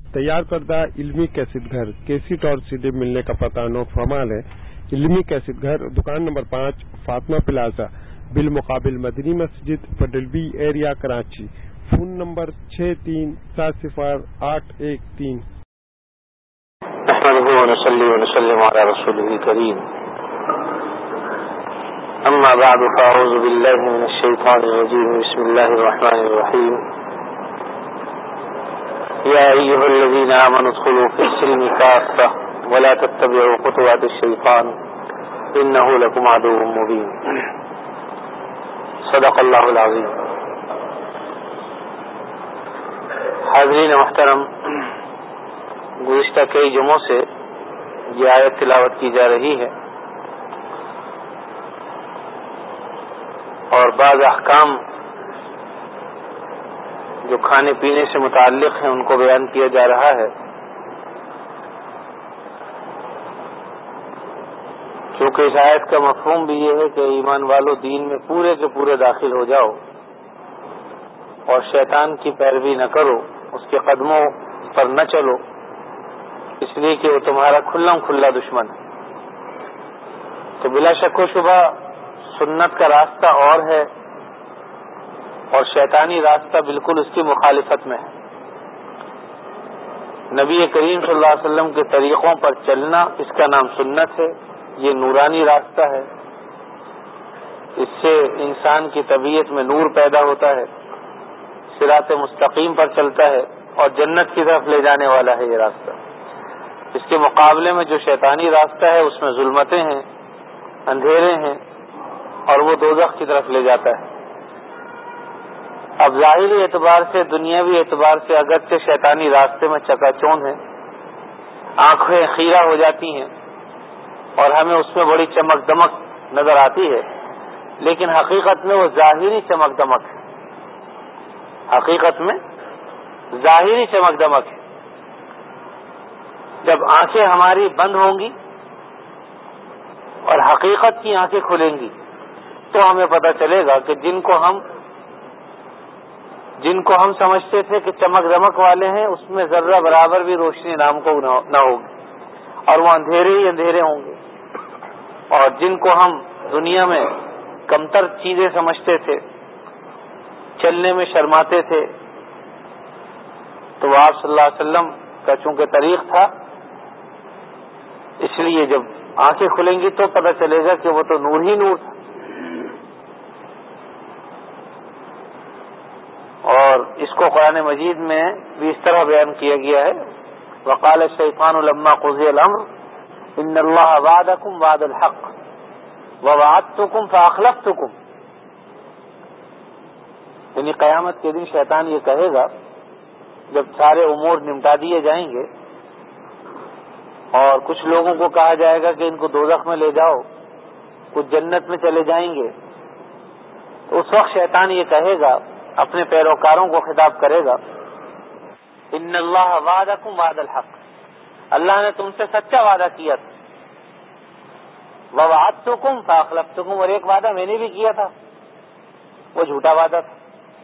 تیار کردہ علمی کیسٹ گھر کیسٹ اور CD ملنے کا پتہ نوٹ فرمال ہے۔ علمی کیسٹ گھر، دکان نمبر 5، فاطمہ پلازا، بالمقابل Madni Masjid, federal B area, Karachi. Phone number 63700813۔ نحمده ونصلي ونسلم على رسوله الكريم، اما بعد، فاعوذ بالله من الشيطان الرجيم، بسم الله الرحمن الرحيم، يا ايها الذين امنوا ادخلوا في السلم كافة ولا تتبعوا خطوات الشيطان انه لكم عدو مبين۔ صدق اللہ العظیم۔ حاضرین محترم، گزشتہ کئی جمعوں سے یہ آیت تلاوت کی جا رہی ہے اور بعض احکام جو کھانے پینے سے متعلق ہیں ان کو بیان کیا جا رہا ہے۔ کیونکہ اس آیت کا مفہوم بھی یہ ہے کہ ایمان والو دین میں پورے کے پورے داخل ہو جاؤ اور شیطان کی پیروی نہ کرو، اس کے قدموں پر نہ چلو، اس لیے کہ وہ تمہارا کھلم کھلا دشمن ہے۔ تو بلا شک و شبہ سنت کا راستہ اور ہے اور شیطانی راستہ بالکل اس کی مخالفت میں ہے۔ نبی کریم صلی اللہ علیہ وسلم کے طریقوں پر چلنا، اس کا نام سنت ہے۔ یہ نورانی راستہ ہے، اس سے انسان کی طبیعت میں نور پیدا ہوتا ہے، صراط مستقیم پر چلتا ہے اور جنت کی طرف لے جانے والا ہے یہ راستہ۔ اس کے مقابلے میں جو شیطانی راستہ ہے اس میں ظلمتیں ہیں، اندھیرے ہیں اور وہ دوزخ کی طرف لے جاتا ہے۔ اب ظاہری اعتبار سے، دنیاوی اعتبار سے اگرچہ شیطانی راستے میں چکا چوند ہے، آنکھیں خیرہ ہو جاتی ہیں اور ہمیں اس میں بڑی چمک دمک نظر آتی ہے، لیکن حقیقت میں وہ ظاہری چمک دمک ہے۔ حقیقت میں ظاہری چمک دمک ہے۔ جب آنکھیں ہماری بند ہوں گی اور حقیقت کی آنکھیں کھلیں گی تو ہمیں پتہ چلے گا کہ جن کو ہم سمجھتے تھے کہ چمک دمک والے ہیں، اس میں ذرہ برابر بھی روشنی نام کو نہ ہوگی اور وہ اندھیرے ہی اندھیرے ہوں گے۔ اور جن کو ہم دنیا میں کمتر چیزیں سمجھتے تھے، چلنے میں شرماتے تھے، تو وہ آپ صلی اللہ علیہ وسلم کا چونکہ طریق تھا، اس لیے جب آنکھیں کھلیں گی تو پتہ چلے گا کہ وہ تو نور ہی نور تھا۔ اور اس کو قرآن مجید میں بھی اس طرح بیان کیا گیا ہے، وقال الشیطان لما قضی الامر ان اللہ وعدکم وعد الحق ووعدتکم فاخلفتکم۔ یعنی قیامت کے دن شیطان یہ کہے گا، جب سارے امور نمٹا دیے جائیں گے اور کچھ لوگوں کو کہا جائے گا کہ ان کو دوزخ میں لے جاؤ، کچھ جنت میں چلے جائیں گے، تو اس وقت شیطان یہ کہے گا، اپنے پیروکاروں کو خطاب کرے گا، ان اللہ وعدکم وعد الحق، اللہ نے تم سے سچا وعدہ کیا تھا، ووعدتکم فاخلفتکم، اور ایک وعدہ میں نے بھی کیا تھا، وہ جھوٹا وعدہ تھا۔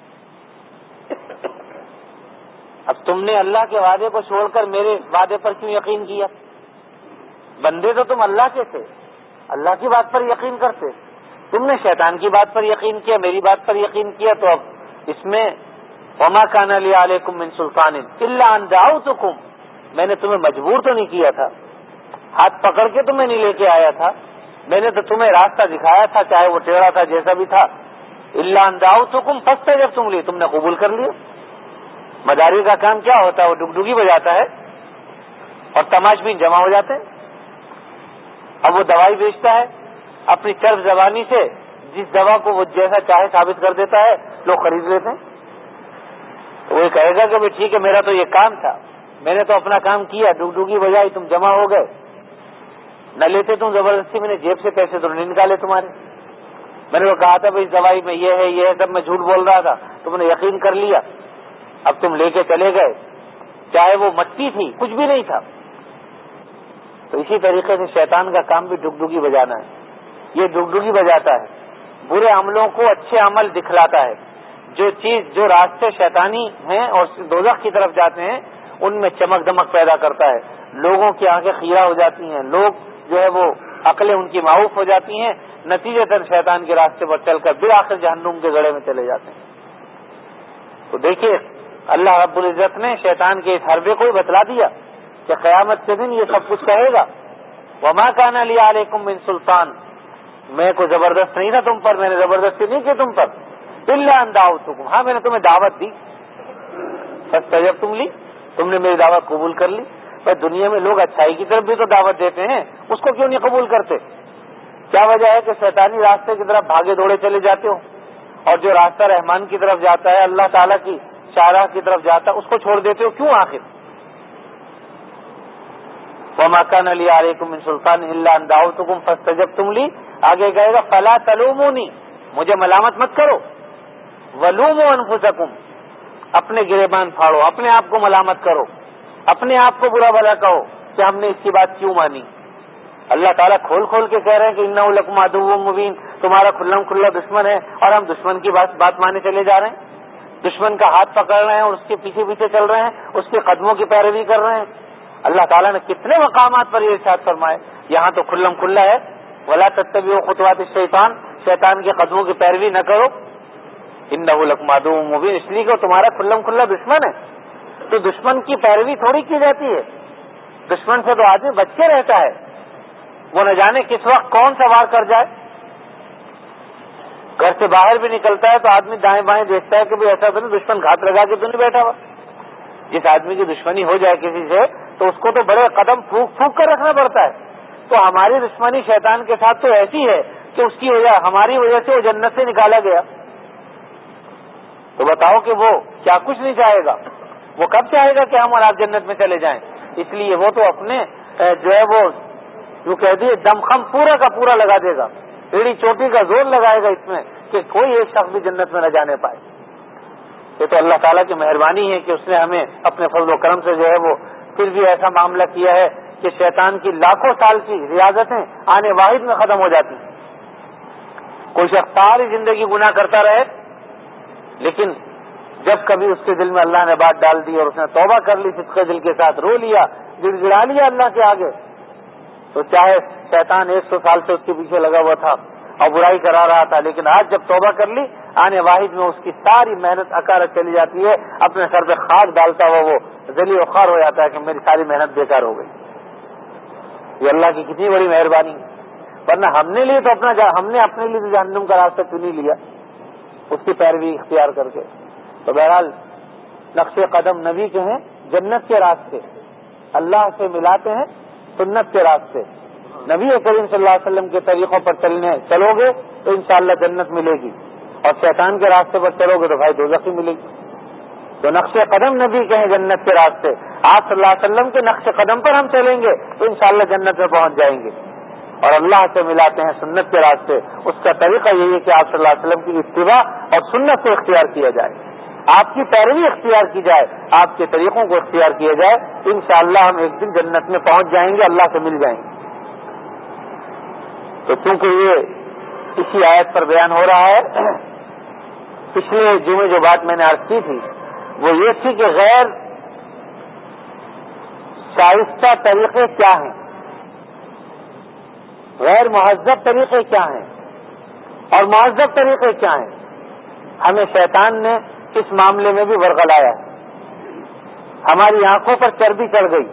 اب تم نے اللہ کے وعدے کو چھوڑ کر میرے وعدے پر کیوں یقین کیا؟ بندے تو تم اللہ کے تھے، اللہ کی بات پر یقین کرتے، تم نے شیطان کی بات پر یقین کیا، میری بات پر یقین کیا، تو اب اس میں وما کان لی علیکم من سلطان الا ان دعوتکم، میں نے تمہیں مجبور تو نہیں کیا تھا، ہاتھ پکڑ کے تمہیں نہیں لے کے آیا تھا، میں نے تو تمہیں راستہ دکھایا تھا، چاہے وہ ٹیڑھا تھا، جیسا بھی تھا۔ الا ان دعوتکم فاستجبتم لی، تم نے قبول کر لیا۔ مداری کا کام کیا ہوتا ہے؟ وہ ڈگڈگی بجاتا ہے اور تماش بین جمع ہو جاتے ہیں۔ اب وہ دوائی بیچتا ہے، اپنی چرب زبانی سے جس دوا کو وہ جیسا چاہے ثابت کر دیتا ہے، لوگ خرید لیتے ہیں۔ تو وہ کہے گا کہ ٹھیک ہے، میرا تو یہ کام تھا، میں نے تو اپنا کام کیا، ڈگڈگی بجائی، تم جمع ہو گئے، نہ لیتے تم زبردستی، میں نے جیب سے پیسے تو نہیں نکالے تمہارے، میں نے وہ کہا تھا بھائی اس دوائی میں یہ ہے، یہ ہے، سب میں جھوٹ بول رہا تھا، تم نے یقین کر لیا، اب تم لے کے چلے گئے، چاہے وہ مٹی تھی، کچھ بھی نہیں تھا۔ تو اسی طریقے سے شیطان کا کام بھی ڈگڈگی بجانا ہے۔ یہ ڈگڈگی بجاتا ہے، برے عملوں کو اچھے عمل دکھلاتا ہے، جو راستے شیطانی ہیں اور دوزخ کی طرف جاتے ہیں ان میں چمک دمک پیدا کرتا ہے، لوگوں کی آنکھیں خیرہ ہو جاتی ہیں، لوگ جو ہے وہ عقلیں ان کی معروف ہو جاتی ہیں، نتیجتاً شیطان کے راستے پر چل کر بالآخر جہنم کے گڑھے میں چلے جاتے ہیں۔ تو دیکھیے اللہ رب العزت نے شیطان کے اس حربے کو ہی بتلا دیا کہ قیامت کے دن یہ سب کچھ کہے گا، وما کان لی علیکم من سلطان، میں کوئی زبردست نہیں تھا تم پر، میں نے زبردستی نہیں کی تم پر، الا ان دعوتکم، ہاں میں نے تمہیں دعوت دی، فاستجبتم لی، تم نے میری دعوت قبول کر لی۔ بھائی دنیا میں لوگ اچھائی کی طرف بھی تو دعوت دیتے ہیں، اس کو کیوں نہیں قبول کرتے؟ کیا وجہ ہے کہ شیطانی راستے کی طرف بھاگے دوڑے چلے جاتے ہو، اور جو راستہ رحمان کی طرف جاتا ہے، اللہ تعالیٰ کی شاہراہ کی طرف جاتا ہے، اس کو چھوڑ دیتے ہو کیوں آخر؟ وما كان لي عليكم من سلطان الا ان دعوتكم فاستجبتم لي، آگے کہے گا فلا تلوموني، مجھے ملامت مت کرو، ولوموا انفسكم، اپنے گریبان پھاڑو، اپنے آپ کو ملامت کرو، اپنے آپ کو برا بھلا کہو کہ ہم نے اس کی بات کیوں مانی۔ اللہ تعالیٰ کھول کھول کے کہہ رہے ہیں کہ انہ لکم عدو مبین، تمہارا کھلم کھلا دشمن ہے، اور ہم دشمن کی بات مانے چلے جا رہے ہیں، دشمن کا ہاتھ پکڑ رہے ہیں اور اس کے پیچھے پیچھے چل رہے ہیں، اس کے قدموں کی پیروی کر رہے ہیں۔ اللہ تعالیٰ نے کتنے مقامات پر یہ ارشاد فرمائے، یہاں تو کھلم کھلا ہے، ولا تتبعوا خطوات الشیطان، شیطان کے قدموں کی پیروی نہ کرو، انہ لکم عدو مبین، اس لیے کہ تمہارا کھلم کھلا دشمن ہے۔ تو دشمن کی پیروی تھوڑی کی جاتی ہے، دشمن سے تو آدمی بچ کے رہتا ہے، وہ نہ جانے کس وقت کون سا وار کر جائے۔ گھر سے باہر بھی نکلتا ہے تو آدمی دائیں بائیں دیکھتا ہے کہ بھئی ایسا تو نہیں دشمن گھات لگا کے تو نہیں بیٹھا ہوا۔ جس آدمی کی دشمنی ہو جائے کسی سے تو اس کو تو بڑے قدم پھونک پھونک کر رکھنا پڑتا ہے۔ تو ہماری دشمنی شیطان کے ساتھ تو ایسی ہے کہ اس کی وجہ، ہماری وجہ سے وہ جنت سے نکالا گیا۔ تو بتاؤ کہ وہ کیا کچھ نہیں چاہے گا، وہ کب چاہے گا کہ ہم اور آپ جنت میں چلے جائیں؟ اس لیے وہ تو اپنے جو ہے وہ جو کہہ دیے دمخم پورا کا پورا لگا دے گا، ایڑی چوٹی کا زور لگائے گا اس میں کہ کوئی ایک شخص بھی جنت میں نہ جانے پائے۔ یہ تو اللہ تعالیٰ کی مہربانی ہے کہ اس نے ہمیں اپنے فضل و کرم سے جو ہے وہ پھر بھی ایسا معاملہ کیا ہے کہ شیطان کی لاکھوں سال کی ریاضتیں آنے واحد میں ختم ہو جاتی۔ کوئی شخص ساری زندگی گناہ کرتا رہے، لیکن جب کبھی اس کے دل میں اللہ نے بات ڈال دی اور اس نے توبہ کر لی، صدقے دل کے ساتھ رو لیا، گڑ گڑا لیا اللہ کے آگے، تو چاہے شیطان 100 سال سے اس کے پیچھے لگا ہوا تھا اور برائی کرا رہا تھا، لیکن آج جب توبہ کر لی، آنے واحد میں اس کی ساری محنت اکارت چلی جاتی ہے، اپنے سر پہ خاک ڈالتا ہوا وہ ذلیل و خوار ہو جاتا ہے کہ میری ساری محنت بیکار ہو گئی۔ یہ اللہ کی کتنی بڑی مہربانی ہے، ورنہ ہم نے لیے تو ہم نے اپنے لیے جہنم کا راستہ چن ہی لیا اس کی پیروی اختیار کر کے۔ تو بہرحال نقش قدم نبی کے ہیں، جنت کے راستے اللہ سے ملاتے ہیں، سنت کے راستے نبی کریم صلی اللہ علیہ وسلم کے طریقوں پر چلو گے تو انشاءاللہ جنت ملے گی، اور شیطان کے راستے پر چلو گے تو بھائی دوزخ ہی ملے گی۔ تو نقش قدم نبی کے ہیں جنت کے راستے، آپ صلی اللہ علیہ وسلم کے نقش قدم پر ہم چلیں گے تو انشاءاللہ جنت میں پہنچ جائیں گے، اور اللہ سے ملاتے ہیں سنت کے راستے۔ اس کا طریقہ یہی ہے کہ آپ صلی اللہ علیہ وسلم کی اتباع اور سنت کو اختیار کیا جائے، آپ کی پیروی اختیار کی جائے، آپ کے طریقوں کو اختیار کیا جائے، انشاءاللہ ہم ایک دن جنت میں پہنچ جائیں گے، اللہ سے مل جائیں گے۔ تو چونکہ یہ اسی آیت پر بیان ہو رہا ہے، پچھلے جمعے جو بات میں نے عرض کی تھی وہ یہ تھی کہ غیر شائستہ طریقے کیا ہیں، غیر مہذب طریقے کیا ہیں اور مہذب طریقے کیا ہیں۔ ہمیں شیطان نے اس معاملے میں بھی ورغلایا ہے، ہماری آنکھوں پر چربی چڑھ گئی،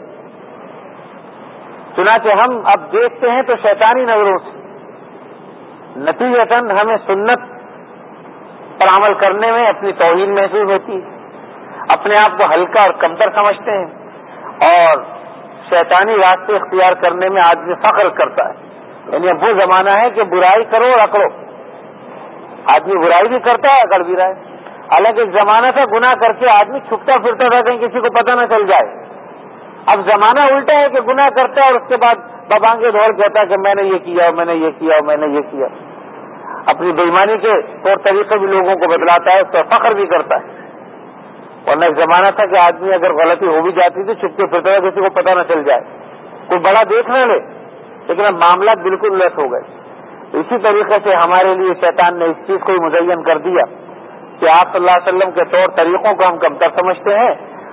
چنانچہ ہم اب دیکھتے ہیں تو شیطانی نظروں سے، نتیجتاً ہمیں سنت پر عمل کرنے میں اپنی توہین محسوس ہوتی ہے، اپنے آپ کو ہلکا اور کمتر سمجھتے ہیں، اور شیطانی راستے اختیار کرنے میں آدمی فخر کرتا ہے۔ یعنی اب وہ زمانہ ہے کہ برائی کرو اور اکڑو، آدمی برائی بھی کرتا ہے، اکڑ بھی رہا ہے۔ الگ ایک زمانہ تھا گناہ کر کے آدمی چھپتا پھرتا تھا کہیں کسی کو پتہ نہ چل جائے، اب زمانہ الٹا ہے کہ گناہ کرتا ہے اور اس کے بعد ببانگے دوڑ کہتا ہے کہ میں نے یہ کیا اور میں نے یہ کیا اور میں نے یہ کیا، اپنی بےایمانی کے طور طریقے بھی لوگوں کو بتلاتا ہے، اس پر فخر بھی کرتا ہے۔ ورنہ ایک زمانہ تھا کہ آدمی اگر غلطی ہو بھی جاتی تھی چھپ کے پھرتا تھا کسی کو پتہ نہ چل جائے، کوئی بڑا دیکھ نہ لے، لیکن اب معاملات بالکل الٹ ہو گئے۔ اسی طریقے سے ہمارے لیے شیطان نے اس چیز کو ہی مزین کر دیا کہ آپ صلی اللہ علیہ وسلم کے طور طریقوں کو ہم کمتر سمجھتے ہیں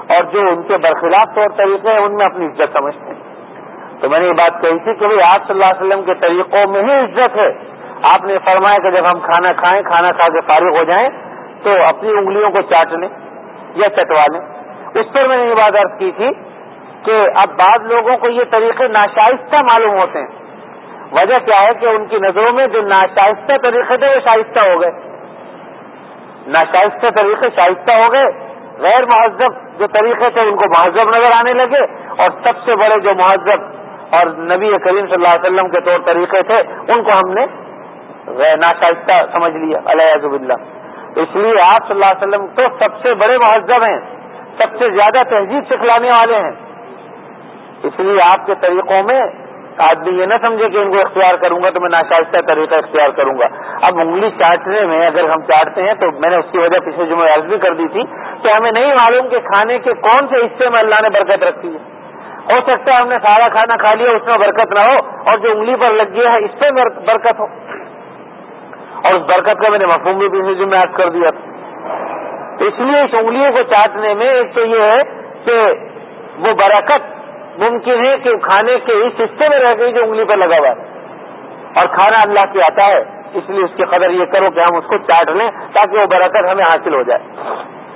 اور جو ان کے برخلاف طور طریقے ہیں ان میں اپنی عزت سمجھتے ہیں. تو میں نے یہ بات کہی تھی کہ بھائی آپ صلی اللہ علیہ وسلم کے طریقوں میں ہی عزت ہے. آپ نے فرمایا کہ جب ہم کھانا کھائیں, کھانا کھا کے فارغ ہو جائیں تو اپنی انگلیوں کو چاٹ لیں یا چٹوا لیں. اس پر میں نے یہ بات عرض کی تھی کہ اب بعض لوگوں کو یہ طریقے ناشائستہ معلوم ہوتے ہیں. وجہ کیا ہے کہ ان کی نظروں میں جو ناشائستہ طریقے تھے وہ شائستہ ہو گئے, ناشائستہ طریقے شائستہ ہو گئے, غیر مہذب جو طریقے تھے ان کو مہذب نظر آنے لگے, اور سب سے بڑے جو مہذب اور نبی کریم صلی اللہ علیہ وسلم کے طور طریقے تھے ان کو ہم نے ناشائستہ سمجھ لیا, علیہ باللہ. اس لیے آپ صلی اللہ علیہ وسلم تو سب سے بڑے مہذب ہیں, سب سے زیادہ تہذیب سکھلانے والے ہیں. اس لیے آپ کے طریقوں میں آدمی یہ نہ سمجھے کہ ان کو اختیار کروں گا تو میں ناشائستہ طریقہ اختیار کروں گا. اب انگلی چاٹنے میں اگر ہم چاٹتے ہیں تو میں نے اس کی وجہ پچھلے جمعے عرض بھی کر دی تھی کہ ہمیں نہیں معلوم کہ کھانے کے کون سے حصے میں اللہ نے برکت رکھی ہے. ہو سکتا ہے ہم نے سارا کھانا کھا لیا اس میں برکت نہ ہو, اور جو انگلی پر لگ گیا ہے اس پہ برکت ہو. اور اس برکت کا میں نے مفہوم بھی پچھلے جمعے عرض کر دیا تھا. اس لیے اس انگلیوں کو چاٹنے میں ایک تو یہ ہے کہ وہ برکت ممکن ہے کہ کھانے کے اس حصے میں رہ گئی جو انگلی پر لگا ہوا ہے, اور کھانا اللہ کی عطا ہے, اس لیے اس کی قدر یہ کرو کہ ہم اس کو چاٹ لیں تاکہ وہ برکت ہمیں حاصل ہو جائے.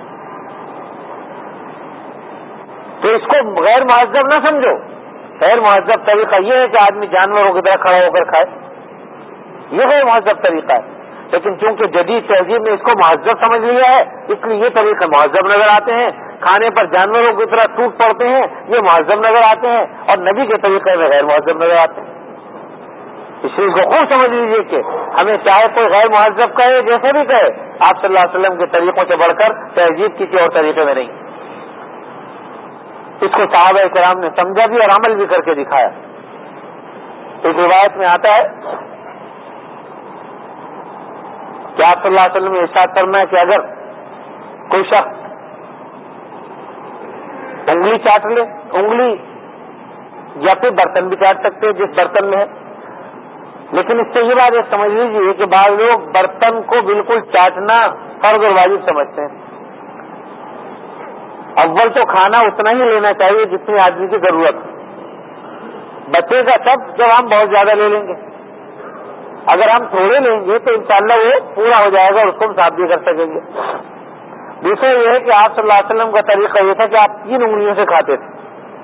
تو اس کو غیر مہذب نہ سمجھو. غیر مہذب طریقہ یہ ہے کہ آدمی جانوروں کی طرح کھڑا ہو کر کھائے, یہ غیر مہذب طریقہ ہے. لیکن چونکہ جدید تہذیب نے اس کو مہذب سمجھ لیا ہے اس لیے یہ طریقے مہذب نظر آتے ہیں. کھانے پر جانوروں کی طرح ٹوٹ پڑتے ہیں یہ مہذب نظر آتے ہیں, اور نبی کے طریقے میں غیر مہذب نظر آتے ہیں. اس چیز کو خوب سمجھ لیجیے کہ ہمیں چاہے کوئی غیر مہذب کہے جیسے بھی کہے, آپ صلی اللہ علیہ وسلم کے طریقوں سے بڑھ کر تہذیب کسی اور طریقے میں نہیں. اس کو صحابہ کرام نے سمجھا بھی اور عمل بھی کر کے دکھایا. ایک روایت میں آتا ہے کہ آپ صلی اللہ علیہ وسلم نے ارشاد فرمایا کہ اگر کوئی شخص انگلی چاٹ لے, انگلی یا پھر برتن بھی چاٹ سکتے جس برتن میں ہے, لیکن اس سے یہ بات یہ سمجھ لیجیے کہ بعض لوگ برتن کو بالکل چاٹنا فرض اور واجب سمجھتے ہیں. اول تو کھانا اتنا ہی لینا چاہیے جتنی آدمی کی ضرورت ہے. بچے کا سب جب ہم بہت زیادہ لے لیں گے, اگر ہم تھوڑے لیں گے تو انشاءاللہ وہ پورا ہو جائے گا اور اس کو ہم صاف بھی کر سکیں گے. دوسرا یہ ہے کہ آپ صلی اللہ علیہ وسلم کا طریقہ یہ تھا کہ آپ 3 انگلیوں سے کھاتے تھے,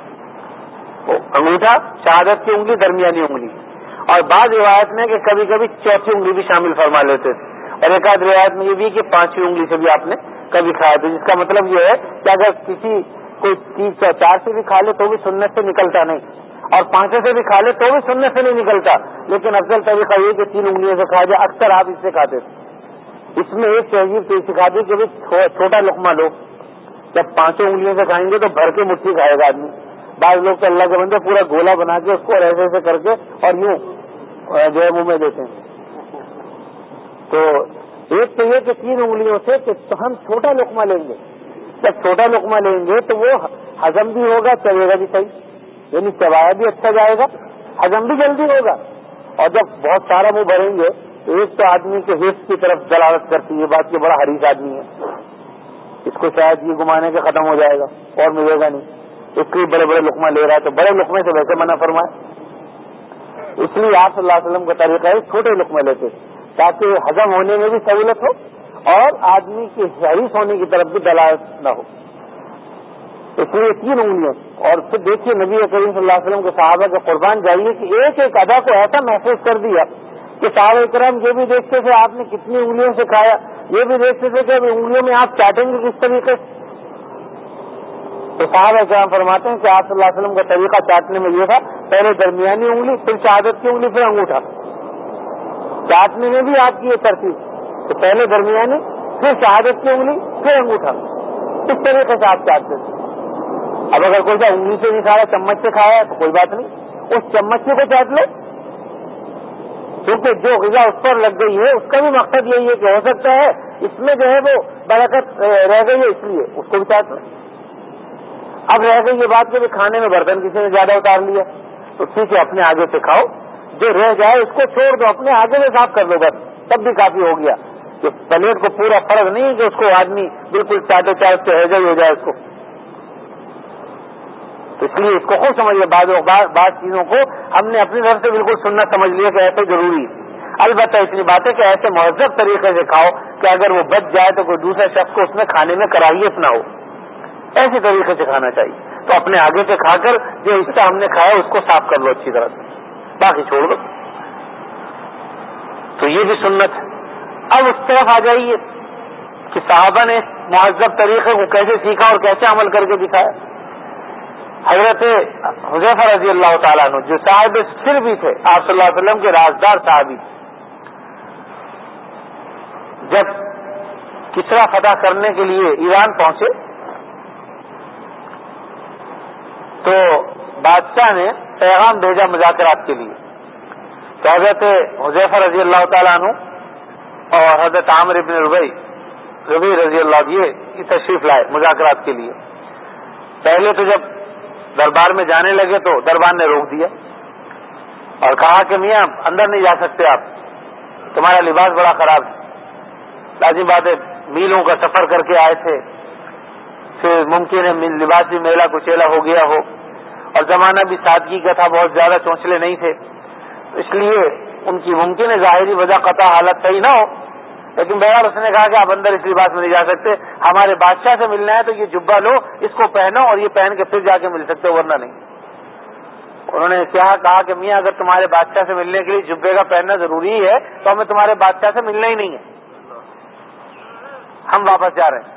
انگوٹھا, شہادت کی انگلی, درمیانی انگلی, اور بعض روایت میں کہ کبھی کبھی چوتھی انگلی بھی شامل فرما لیتے تھے, اور ایک آدھ روایت میں یہ بھی کہ 5ویں انگلی سے بھی آپ نے کبھی کھایا تھا. جس کا مطلب یہ ہے کہ اگر کسی کوئی 4 سے بھی کھا لے تو بھی سنت سے نکلتا نہیں, اور 5 سے بھی کھا لے تو بھی سنت سے نہیں نکلتا, لیکن افضل طریقہ یہ کہ 3 انگلیوں سے کھا جائے. اکثر آپ اس سے کھاتے تھے. اس میں ایک تہذیب تو سکھا دی کہ چھوٹا لقمہ لو, جب 5 انگلیوں سے کھائیں گے تو بھر کے مٹھی کھائے گا آدمی. بعض لوگ تو اللہ کے بندے پورا گولا بنا کے اس کو ایسے ایسے کر کے اور یوں جو ہے منہ میں دیتے ہیں. تو ایک تو یہ کہ 3 انگلیوں سے کہ ہم چھوٹا لقمہ لیں گے. جب چھوٹا لقمہ لیں گے تو وہ ہضم بھی ہوگا, چلے گا بھی صحیح, یعنی چبایا بھی اچھا جائے گا, ہضم بھی جلدی ہوگا. اور جب بہت سارا منہ بھریں گے تو ایک تو آدمی کے حفظ کی طرف دلالت کرتی ہے بات کہ بڑا حریص آدمی ہے, اس کو شاید یہ گمانے کے ختم ہو جائے گا اور ملے گا نہیں, اس کے بڑے بڑے لقمہ لے رہا ہے, تو بڑے لقمے سے ویسے منع فرمائے. اس لیے آپ صلی اللہ علیہ وسلم کا طریقہ ہے چھوٹے لقمے لیتے تاکہ ہضم ہونے میں بھی سہولت ہو اور آدمی کے حریص ہونے کی طرف بھی دلالت نہ ہو. اس لیے 3 انگلیاں. اور پھر دیکھیے نبی کریم صلی اللہ علیہ وسلم کے صحابہ کے قربان جائیے کہ ایک ایک ادا کو ایسا محسوس کر دیا کہ صحابہ کرام یہ بھی دیکھتے تھے آپ نے کتنی انگلیوں سے کھایا, یہ بھی دیکھتے تھے کہ اب انگلیوں میں آپ چاٹیں گے کس طریقے سے. تو صحابہ کرام فرماتے ہیں کہ آپ صلی اللہ علیہ وسلم کا طریقہ چاٹنے میں یہ تھا, پہلے درمیانی انگلی, پھر شہادت کی انگلی, پھر انگوٹھا. چاٹنے میں بھی آپ کی یہ ترتیب کہ پہلے درمیانی, پھر شہادت کی انگلی, پھر انگوٹھا, اس طریقے سے آپ چاٹتے تھے. اب اگر کوئی سا انگلی سے نہیں کھایا, چمچ سے کھایا تو کوئی بات نہیں, اس چمچ سے کو چاٹ لے, کیونکہ جو غذا اس پر لگ گئی ہے اس کا بھی مقصد یہی ہے کہ ہو سکتا ہے اس میں جو ہے وہ برکت رہ گئی ہے, اس لیے اس کو بھی چاٹ لیں. اب رہ گئی یہ بات کہ کھانے میں برتن کسی نے زیادہ اتار لیا تو ٹھیک ہے اپنے آگے سے کھاؤ, جو رہ جائے اس کو چھوڑ دو, اپنے آگے سے صاف کر دو بس, تب بھی کافی ہو گیا. کہ پلیٹ کو پورا فرض نہیں کہ اس کو آدمی بالکل چاٹے چاٹتے ہو جائے اس کو, تو اس لیے اس کو خوب سمجھیے. بعض چیزوں کو ہم نے اپنی طرف سے بالکل سنت سمجھ لیا کہ ایسے ضروری ہے. البتہ اتنی باتیں کہ ایسے مہذب طریقے سے کھاؤ کہ اگر وہ بچ جائے تو کوئی دوسرے شخص کو اس میں کھانے میں کراہیت نہ ہو. ایسے طریقے سے کھانا چاہیے. تو اپنے آگے سے کھا کر جو حصہ ہم نے کھایا اس کو صاف کر لو اچھی طرح سے, باقی چھوڑ دو. تو یہ بھی سنت ہے. اب اس طرف آ جائیے کہ صحابہ نے مہذب طریقے کو کیسے سیکھا اور کیسے عمل کر کے دکھایا. حضرت حذیفہ رضی اللہ تعالیٰ عنہ جو صاحب سر بھی تھے, آپ صلی اللہ علیہ وسلم کے رازدار صحابی, جب کسرا فتح کرنے کے لیے ایران پہنچے تو بادشاہ نے پیغام بھیجا مذاکرات کے لیے. تو حضرت حذیفہ رضی اللہ تعالیٰ عنہ اور حضرت عامر بن ربیع رضی اللہ عنہ یہ تشریف لائے مذاکرات کے لیے. پہلے تو جب دربار میں جانے لگے تو دربار نے روک دیا اور کہا کہ میاں اندر نہیں جا سکتے آپ, تمہارا لباس بڑا خراب ہے. لازم بات ہے, میلوں کا سفر کر کے آئے تھے, پھر ممکن ہے لباس بھی میلا کچیلا ہو گیا ہو, اور زمانہ بھی سادگی کا تھا, بہت زیادہ چونچلے نہیں تھے, اس لیے ان کی ممکن ہے ظاہری وجہ قطع حالت صحیح نہ ہو. لیکن بہرحال اس نے کہا کہ آپ اندر اس لباس میں نہیں جا سکتے, ہمارے بادشاہ سے ملنا ہے تو یہ جبہ لو, اس کو پہنو اور یہ پہن کے پھر جا کے مل سکتے ہو, ورنہ نہیں. انہوں نے کہا کہ میاں اگر تمہارے بادشاہ سے ملنے کے لیے جبے کا پہننا ضروری ہے تو ہمیں تمہارے بادشاہ سے ملنا ہی نہیں ہے, ہم واپس جا رہے ہیں.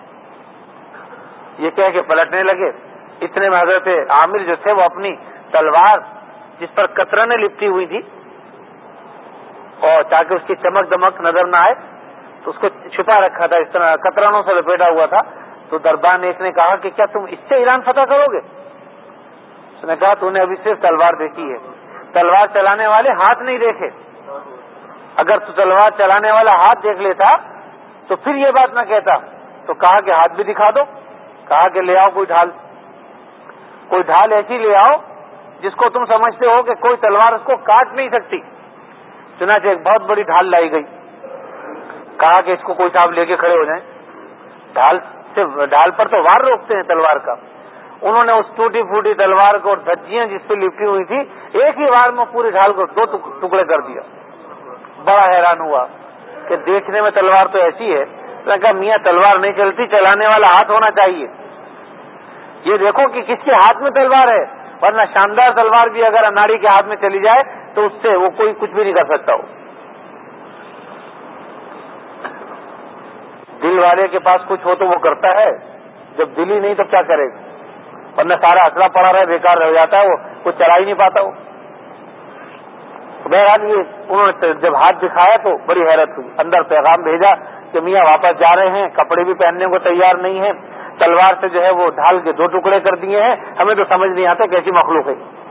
یہ کہہ کے پلٹنے لگے. اتنے میں حضرت عامر جو تھے وہ اپنی تلوار جس پر کترنیں لپٹی ہوئی تھی اور تاکہ اس کی چمک دمک نظر نہ آئے تو اس کو چھپا رکھا تھا, اس طرح کترنوں سے لپیٹا ہوا تھا. تو دربار نے ایک نے کہا کہ کیا تم اس سے ایران فتح کرو گے؟ اس نے کہا تو نے ابھی صرف تلوار دیکھی ہے, تلوار چلانے والے ہاتھ نہیں دیکھے. اگر تو تلوار چلانے والا ہاتھ دیکھ لیتا تو پھر یہ بات نہ کہتا. تو کہا کہ ہاتھ بھی دکھا دو. کہا کہ لے آؤ کوئی ڈھال ایسی لے آؤ جس کو تم سمجھتے ہو کہ کوئی تلوار اس کو کاٹ نہیں سکتی. چنانچہ ایک بہت بڑی ڈھال لائی گئی. کہا کہ اس کو کوئی صاحب لے کے کھڑے ہو جائیں. ڈھال پر تو وار روکتے ہیں تلوار کا. انہوں نے اس ٹوٹی پھوٹی تلوار کو اور دھجیاں جس پہ لپٹی ہوئی تھی ایک ہی وار میں پوری ڈھال کو 2 ٹکڑے کر دیا. بڑا حیران ہوا کہ دیکھنے میں تلوار تو ایسی ہے. میں نے کہا میاں تلوار نہیں چلتی, چلانے والا ہاتھ ہونا چاہیے. یہ دیکھو کہ کس کے ہاتھ میں تلوار ہے, ورنہ شاندار تلوار بھی اگر اناڑی کے ہاتھ میں چلی جائے تو اس سے وہ کوئی کچھ بھی نہیں کر سکتا ہو. دل والے کے پاس کچھ ہو تو وہ کرتا ہے, جب دل ہی نہیں تو کیا کرے گا, ورنہ سارا اسلحہ پڑا رہے بیکار رہ جاتا ہے, وہ کچھ چلا ہی نہیں پاتا. وہ بہرحال یہ انہوں نے جب ہاتھ دکھایا تو بڑی حیرت ہوئی. اندر پیغام بھیجا کہ میاں واپس جا رہے ہیں, کپڑے بھی پہننے کو تیار نہیں ہیں, تلوار سے جو ہے وہ ڈھال کے 2 ٹکڑے کر دیے ہیں, ہمیں تو سمجھ نہیں آتا کیسی مخلوق ہے.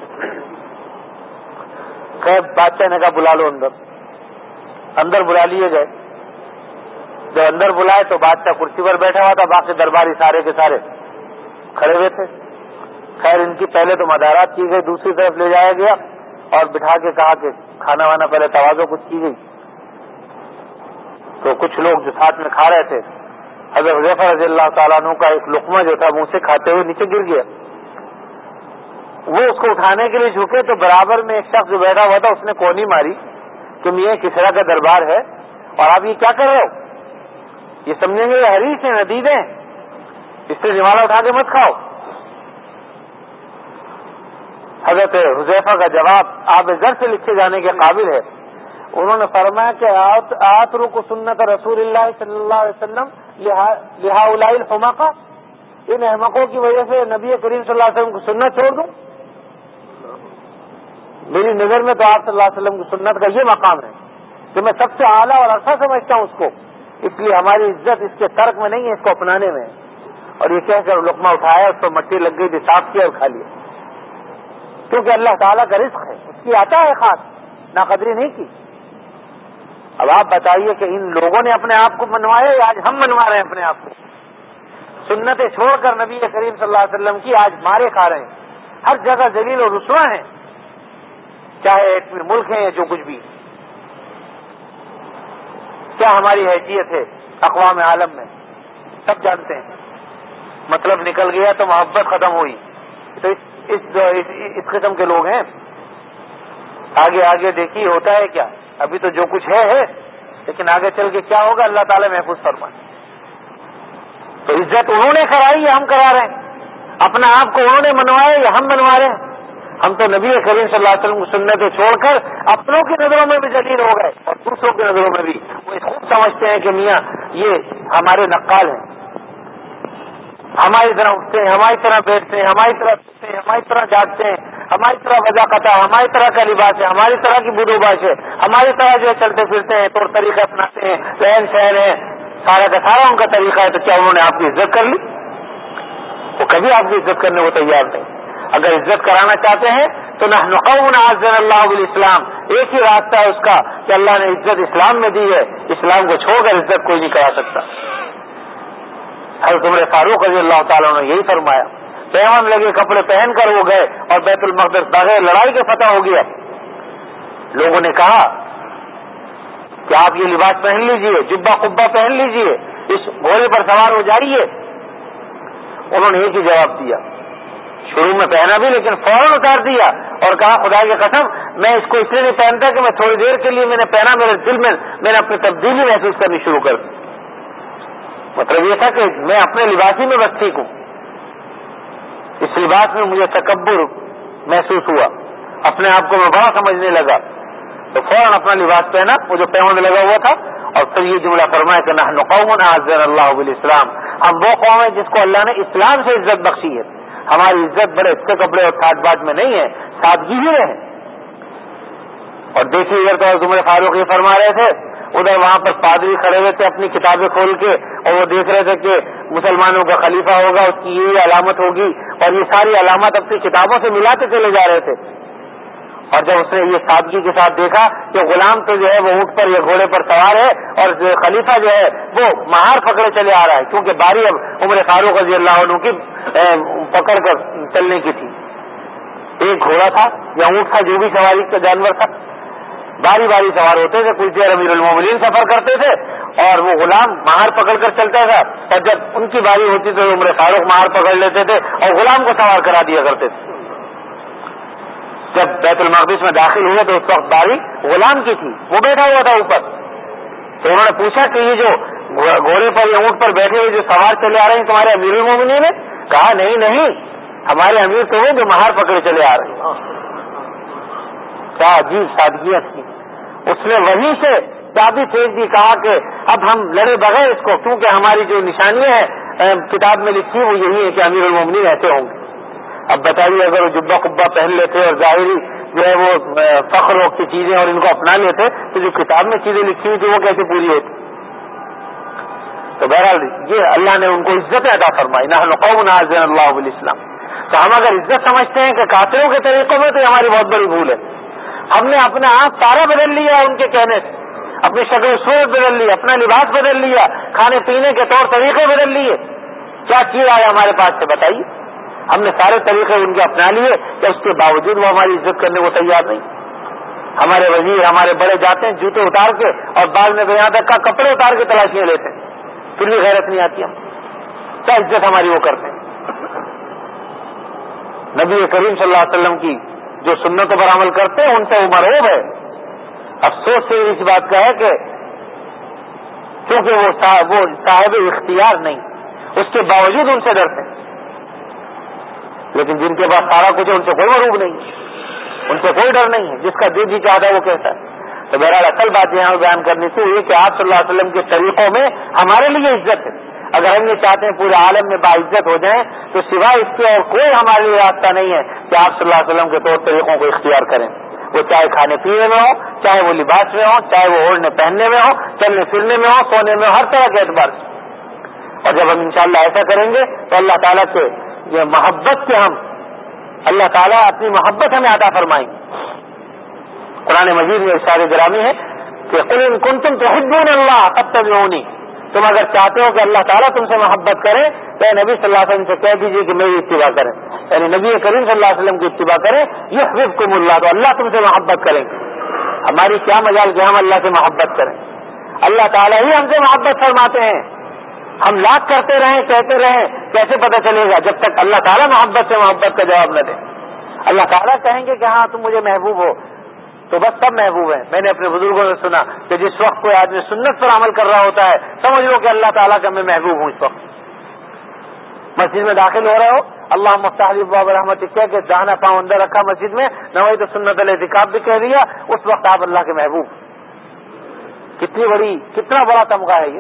خیر بادشاہ نے کہا بلا لو اندر بلا لیے گئے. جب اندر بلائے تو بادشاہ کرسی پر بیٹھا ہوا تھا, باقی درباری سارے کے سارے کھڑے ہوئے تھے. خیر ان کی پہلے تو مدارات کی گئی, دوسری طرف لے جایا گیا اور بٹھا کے کہا کہ کھانا وانا پہلے توازو کچھ کی گئی. تو کچھ لوگ جو ساتھ میں کھا رہے تھے, حضرت حذیفہ رضی اللہ تعالیٰ عنہ کا ایک لقمہ جو تھا منہ سے کھاتے ہوئے نیچے گر گیا. وہ اس کو اٹھانے کے لیے جھکے تو برابر میں ایک شخص جو بیٹھا ہوا تھا اس نے کونی ماری کہ یہ کسرا کا دربار ہے اور آپ یہ کیا کر رہے ہو, یہ سمجھیں گے یہ حریص ہیں, ندید ہیں, اس سے نوالا اٹھا کے مت کھاؤ. حضرت حذیفہ کا جواب آب ذر سے لکھے جانے کے قابل ہے. انہوں نے فرمایا کہ آترک سنت رسول اللہ صلی اللہ علیہ وسلم لہؤلاء الحمقاء, ان احمقوں کی وجہ سے نبی کریم صلی اللہ علیہ وسلم کی سنت چھوڑ دوں. میری نظر میں تو آپ صلی اللہ علیہ وسلم کی سنت کا یہ مقام ہے کہ میں سب سے اعلیٰ اور عرصہ سمجھتا ہوں اس کو, اس لیے ہماری عزت اس کے ترک میں نہیں ہے, اس کو اپنانے میں. اور یہ کہہ کر لقمہ اٹھایا, اس پر مٹی لگ گئی تھی, صاف کیا اور کھا لیا, کیونکہ اللہ تعالیٰ کا رزق ہے, اس کی عطا ہے خاص, ناقدری نہیں کی. اب آپ بتائیے کہ ان لوگوں نے اپنے آپ کو منوایا یا آج ہم منوا رہے ہیں اپنے آپ کو؟ سنتیں چھوڑ کر نبی کریم صلی اللہ علیہ وسلم کی آج مارے کھا رہے ہیں, ہر جگہ ذلیل اور رسوا ہیں, چاہے ایک ملک ہیں یا جو کچھ بھی. کیا ہماری حیثیت ہے اقوام عالم میں, سب جانتے ہیں. مطلب نکل گیا تو محبت ختم ہوئی, تو اس قسم کے لوگ ہیں. آگے آگے دیکھیے ہوتا ہے کیا. ابھی تو جو کچھ ہے لیکن آگے چل کے کیا ہوگا اللہ تعالیٰ محفوظ فرمائے. تو عزت انہوں نے کرائی یا ہم کرا رہے ہیں؟ اپنا آپ کو انہوں نے منوایا یا ہم منوا رہے ہیں؟ ہم تو نبی کریم صلی اللہ علیہ وسلم کی سنتیں چھوڑ کر اپنوں کی نظروں میں بھی ذلیل ہو گئے اور دوسروں کی نظروں میں بھی. وہ خوب سمجھتے ہیں کہ میاں یہ ہمارے نقال ہیں, ہماری طرح اٹھتے ہیں, ہماری طرح بیٹھتے ہیں, ہماری طرح سوتے ہیں, ہماری طرح جاگتے ہیں, ہماری طرح وضاقت ہے, ہماری طرح کا لباس ہے, ہماری طرح کی بدو باش ہے, ہماری طرح جو چلتے پھرتے ہیں, طور طریقے اپناتے ہیں, رہن سہن ہے, سارا کا سارا ان کا طریقہ ہے. تو کیا انہوں نے آپ کی عزت کر لی؟ وہ کبھی آپ کی عزت کرنے کو تیار نہیں. اگر عزت کرانا چاہتے ہیں تو نحن قوم اعزنا اللہ بالاسلام, ایک ہی راستہ ہے اس کا کہ اللہ نے عزت اسلام میں دی ہے, اسلام کو چھوڑ کر عزت کوئی نہیں کرا سکتا. حضرت عمر فاروق رضی اللہ تعالیٰ نے یہی فرمایا. پیغام لگے کپڑے پہن کر وہ گئے اور بیت المقدس بغیر لڑائی کے فتح ہو گیا. لوگوں نے کہا کہ آپ یہ لباس پہن لیجئے, جبہ قبہ پہن لیجئے, اس گھوڑے پر سوار ہو جائیے. انہوں نے ایک ہی جواب دیا, شروع میں پہنا بھی لیکن فوراً اتار دیا اور کہا خدا کی قسم میں اس کو اس لیے نہیں پہنتا کہ میں تھوڑی دیر کے لیے میں نے پہنا, میرے دل میں میں نے اپنی تبدیلی محسوس کرنی شروع کر دی. مطلب یہ تھا کہ میں اپنے لباس ہی میں بس ٹھیک ہوں, اس لباس میں مجھے تکبر محسوس ہوا, اپنے آپ کو میں بڑا سمجھنے لگا, تو فوراً اپنا لباس پہنا وہ جو پیمند لگا ہوا تھا, اور پھر یہ جملہ فرمایا کہ نحن قوم اعزنا اللہ بالاسلام, ہم وہ قوم ہیں جس کو اللہ نے اسلام سے عزت بخشی ہے. ہماری عزت بڑے اچھے کپڑے اور ٹھاٹ باٹ میں نہیں ہے, سادگی ہی میں ہے. اور دیکھیے ادھر تو عمر فاروق یہ فرما رہے تھے, ادھر وہاں پر پادری کھڑے ہوئے تھے اپنی کتابیں کھول کے, اور وہ دیکھ رہے تھے کہ مسلمانوں کا خلیفہ ہوگا, اس کی یہ علامت ہوگی, اور یہ ساری علامات اپنی کتابوں سے ملاتے چلے جا رہے تھے. اور جب اس نے یہ سادگی کے ساتھ دیکھا کہ غلام تو جو ہے وہ اونٹ پر یا گھوڑے پر سوار ہے اور خلیفہ جو ہے وہ مہار پکڑے چلے آ رہا ہے, کیونکہ باری اب عمر فاروق رضی اللہ عنہ کی پکڑ کر چلنے کی تھی. ایک گھوڑا تھا یا اونٹ تھا, جو بھی سواری کا جانور تھا, باری باری سوار ہوتے تھے. کچھ دیر امیر المومنین سفر کرتے تھے اور وہ غلام مہار پکڑ کر چلتا تھا, اور جب ان کی باری ہوتی تو عمر فاروق مہار پکڑ لیتے تھے اور غلام کو سوار کرا دیا کرتے تھے. جب بیت المقدس میں داخل ہوئے تو اس وقت باری غلام کی تھی, وہ بیٹھا ہوا تھا اوپر. تو انہوں نے پوچھا کہ یہ جو گھوڑے پر یا اونٹ پر بیٹھے ہوئے جو سوار چلے آ رہے ہیں تمہارے امیر المومنین نے؟ کہا نہیں, ہمارے امیر تو وہ جو مہار پکڑے چلے آ رہے ہیں. کیا عجیب سادگیاں تھی. اس نے وہیں سے چابی پھینک دی, کہا کہ اب ہم لڑے بغیر اس کو, کیونکہ ہماری جو نشانیاں ہیں کتاب میں لکھی وہ یہی ہے کہ امیر المومنین ایسے ہوں گے. اب بتائیے اگر وہ جبہ قبہ پہن لیتے اور ظاہری جو ہے وہ فخر وقت کی چیزیں اور ان کو اپنا لیتے تو جو کتاب میں چیزیں لکھی ہوئی تھی وہ کیسے پوری ہوتی. تو بہرحال یہ اللہ نے ان کو عزت عطا فرمائی, نحن قوم اعزنا اللہ بالاسلام. تو ہم اگر عزت سمجھتے ہیں کہ کافروں کے طریقوں میں, تو یہ ہماری بہت بڑی بھول ہے. ہم نے اپنا آپ سارا بدل لیا ان کے کہنے سے, اپنی شکل و صورت بدل لی, اپنا لباس بدل لیا, کھانے پینے کے طور طریقے بدل لیے. کیا چیز آیا ہمارے پاس سے بتائیے. ہم نے سارے طریقے ان کے اپنا لیے کہ اس کے باوجود وہ ہماری عزت کرنے کو تیار نہیں. ہمارے وزیر ہمارے بڑے جاتے ہیں جوتے اتار کے, اور بعد میں یہاں تک کا کپڑے اتار کے تلاشیاں لیتے ہیں, پھر بھی غیرت نہیں آتی. ہم کیا عزت ہماری وہ کرتے ہیں. نبی کریم صلی اللہ علیہ وسلم کی جو سنتوں پر عمل کرتے ہیں ان سے وہ مرعوب ہے. افسوس سے اس بات کا ہے کہ کیونکہ وہ صاحب اختیار نہیں, اس کے باوجود ان سے ڈرتے ہیں. لیکن جن کے پاس سارا کچھ ہے ان سے کوئی مرعوب نہیں, ان سے کوئی ڈر نہیں ہے. جس کا دل جی چاہتا ہے وہ کہتا ہے. تو بہرحال اصل بات یہاں بیان کرنی تھی یہ کہ آپ صلی اللہ علیہ وسلم کے طریقوں میں ہمارے لیے عزت ہے. اگر ہم یہ چاہتے ہیں پورے عالم میں باعزت ہو جائیں تو سوائے اس کے اور کوئی ہمارے لیے راستہ نہیں ہے کہ آپ صلی اللہ علیہ وسلم کے طور طریقوں کو اختیار کریں. وہ چاہے کھانے پینے میں ہو, چاہے وہ لباس میں ہو, چاہے وہ اوڑھنے پہننے میں ہو, چلنے پھرنے میں ہو, سونے میں ہو, ہر طرح کے اعتبار سے. اور جب ہم انشاءاللہ ایسا کریں گے تو اللہ تعالیٰ سے یہ محبت کے ہم اللہ تعالیٰ اپنی محبت ہمیں عطا فرمائیں گے. قرآن مجید میں ارشاد گرامی ہے کہ قل ان کنتم تحبون اللہ فاتبعونی, تم اگر چاہتے ہو کہ اللہ تعالیٰ تم سے محبت کرے تو نبی صلی اللہ علیہ وسلم سے کہہ دیجیے کہ میری اتباع کریں, یعنی نبی کریم صلی اللہ علیہ وسلم کی اتباع کریں. یحببکم اللہ, تو اللہ تم سے محبت کریں گے. ہماری کیا مجال کہ ہم اللہ سے محبت کریں. اللہ تعالیٰ ہی ہم سے محبت فرماتے ہیں. ہم لاکھ کرتے رہیں کہتے رہیں کیسے پتہ چلے گا جب تک اللہ تعالیٰ محبت سے محبت کا جواب نہ دے. اللہ تعالیٰ کہیں گے کہ ہاں تم مجھے محبوب ہو تو بس سب محبوب ہیں. میں نے اپنے بزرگوں سے سنا کہ جس وقت کوئی آدمی سنت پر عمل کر رہا ہوتا ہے سمجھ لو کہ اللہ تعالیٰ کا میں محبوب ہوں. اس وقت مسجد میں داخل ہو رہے ہو اللہ مفتاح باب رحمت کہہ کے داہنا پاؤں اندر رکھا مسجد میں نویت سنت الاعتکاف بھی کہہ دیا, اس وقت آپ اللہ کے محبوب. کتنا بڑا تمغہ ہے یہ.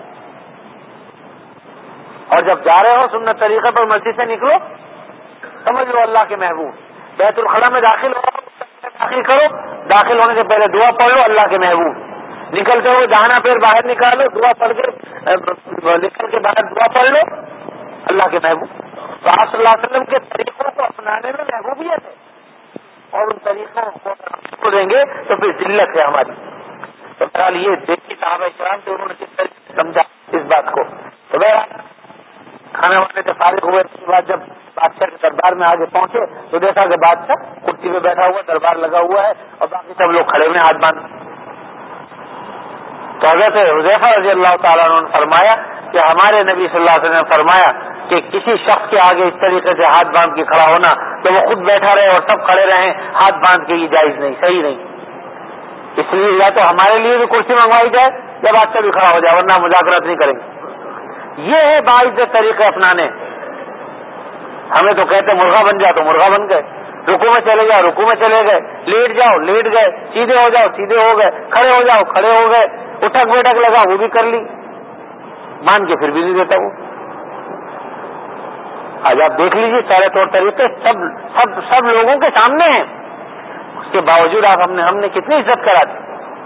اور جب جا رہے ہو سنت طریقے پر مسجد سے نکلو سمجھ لو اللہ کے محبوب. بیت الخلا میں داخل کرو, داخل ہونے سے پہلے دعا پڑھ لو اللہ کے محبوب. نکلتے ہوئے داہنا پیر باہر نکالو دعا پڑھ کے نکل کے باہر دعا پڑھ لو اللہ کے محبوب. تو آپ صلی اللہ علیہ وسلم کے طریقوں کو اپنانے میں محبوبیت ہے اور ان طریقوں کو دیں گے تو پھر ذلت ہے ہماری. تو بہرحال یہ دیکھی صحابہ کرام کہ انہوں نے کس طرح سے سمجھا اس بات کو. تو بہرحال کھانے وانے سے فارغ ہوئے اس کے بعد جب بادشاہ کے دربار میں آگے پہنچے تو دیکھا کہ بادشاہ کرسی پہ بیٹھا ہوا دربار لگا ہوا ہے اور باقی سب لوگ کھڑے ہوئے ہاتھ باندھ. تو حضرت حذیفہ رضی اللہ تعالیٰ عنہ نے فرمایا کہ ہمارے نبی صلی اللہ علیہ وسلم نے فرمایا کہ کسی شخص کے آگے اس طریقے سے ہاتھ باندھ کے کھڑا ہونا تو وہ خود بیٹھا رہے اور سب کھڑے رہیں ہاتھ باندھ کے یہ جائز نہیں, صحیح نہیں. اس لیے یا تو ہمارے لیے بھی کرسی منگوائی جائے یا بادشاہ بھی کھڑا ہو جائے ورنہ مذاکرات نہیں کریں گے. یہ ہے باعزت طریقے اپنانے. ہمیں تو کہتے مرغا بن جاؤ تو مرغا بن گئے, رکوع میں چلے جاؤ رکوع میں چلے گئے, لیٹ جاؤ لیٹ گئے, سیدھے ہو جاؤ سیدھے ہو گئے, کھڑے ہو جاؤ کھڑے ہو گئے, اٹھک بیٹھک لگا وہ بھی کر لی, مان کے پھر بھی نہیں دیتا وہ. آج آپ دیکھ لیجیے سارے طور طریقے سب لوگوں کے سامنے ہیں, اس کے باوجود ہم نے کتنی عزت کرا دی.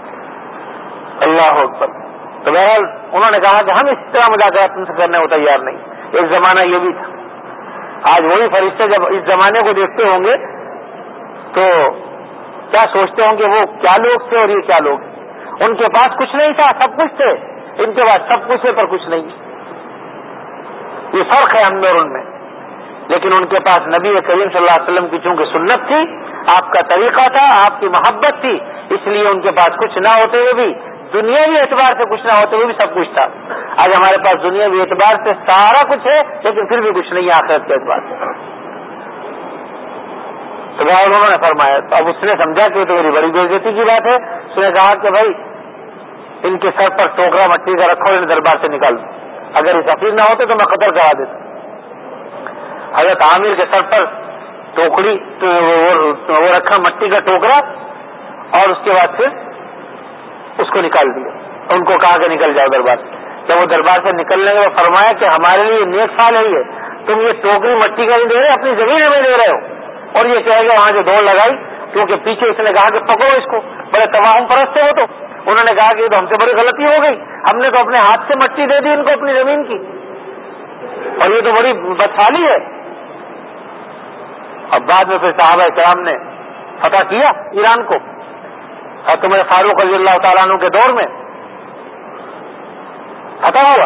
اللہ اکبر. تو بہرحال انہوں نے کہا کہ ہم اس طرح مذاکرات تم سے کرنے کو تیار نہیں. ایک زمانہ یہ بھی تھا. آج وہی فرشتے جب اس زمانے کو دیکھتے ہوں گے تو کیا سوچتے ہوں گے وہ کیا لوگ تھے اور یہ کیا لوگ. ان کے پاس کچھ نہیں تھا سب کچھ تھے, ان کے پاس سب کچھ ہے پر کچھ نہیں. یہ فرق ہے ہم میں اور ان میں. لیکن ان کے پاس نبی کریم صلی اللہ علیہ وسلم کی چونکہ سنت تھی, آپ کا طریقہ تھا, آپ کی محبت تھی, اس لیے ان کے پاس کچھ نہ ہوتے ہوئے بھی دنیاوی اعتبار سے کچھ نہ ہوتے ہوئے بھی سب کچھ تھا. آج ہمارے پاس دنیاوی اعتبار سے سارا کچھ ہے لیکن پھر بھی کچھ نہیں ہے آخرت کے اعتبار سے. تو انہوں نے فرمایا تو اب اس نے سمجھا کہ تو میری بڑی بےعزتی کی بات ہے. اس نے کہا کہ بھائی ان کے سر پر ٹوکرا مٹی کا رکھو, انہیں دربار سے نکال دو, اگر یہ سفیر نہ ہوتے تو میں قتل کرا دیتا. حضرت عامر کے سر پر ٹوکری وہ رکھا مٹی کا ٹوکرا اور اس کے بعد پھر اس کو نکال دیا. ان کو کہا کہ نکل جاؤ دربار سے. جب وہ دربار سے نکلنے کے فرمایا کہ ہمارے لیے نیک سال ہے یہ, تم یہ ٹوکری مٹی کا نہیں دے رہے اپنی زمین ہمیں دے رہے ہو. اور یہ کہے گا وہاں سے دوڑ لگائی کیونکہ پیچھے اس نے کہا کہ پکڑو اس کو, بڑے تباہم پرست ہو. تو انہوں نے کہا کہ یہ تو ہم سے بڑی غلطی ہو گئی, ہم نے تو اپنے ہاتھ سے مٹی دے دی ان کو اپنی زمین کی, اور یہ تو بڑی بدحالی ہے. اب بعد میں پھر صحابہ کرام نے فتح کیا ایران کو, اور تمہیں فاروق رضی اللہ تعالیٰ عنہ کے دور میں فتح ہوا.